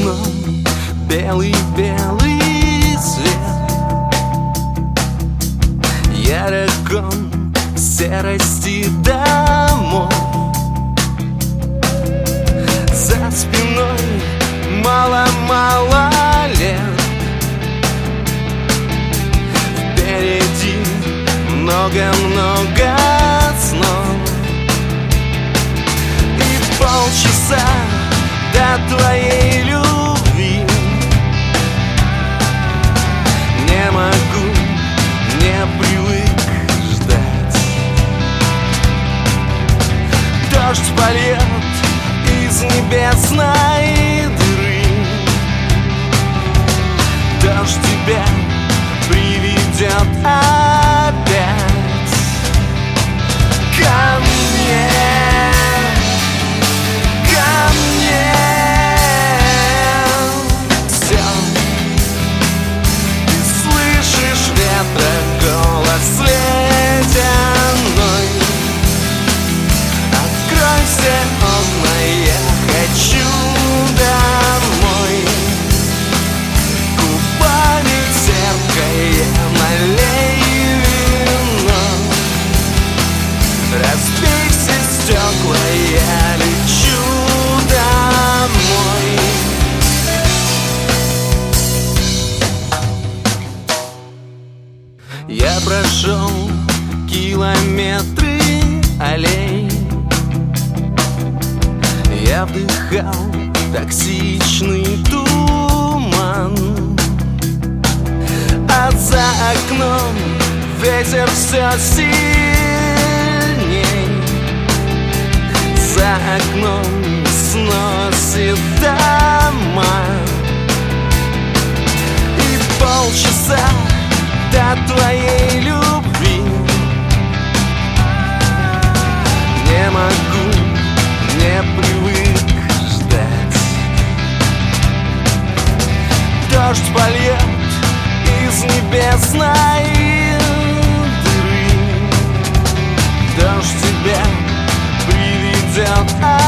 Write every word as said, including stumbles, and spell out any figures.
окном белый-белый свет. Ярком серости домов. За спиной мало-мало лет. Впереди много-много снов. И полчаса до твоей любви. Не могу, не привык ждать. Дождь польет из небесной дыры. Дождь тебя приведет опять ко мне, ко мне. Все, ты слышишь ветра голос ледяной. Открой все окна, я хочу домой. Губами терпкое налей вино. Разбей все стекла, я лечу домой. Я прошел километры аллей. Я вдыхал токсичный туман. А за окном ветер все сильней. За окном сносит дома. И полчаса до твоей любви. Не могу, не привык ждать. Дождь польет из небесной дыры. Дождь тебя приведет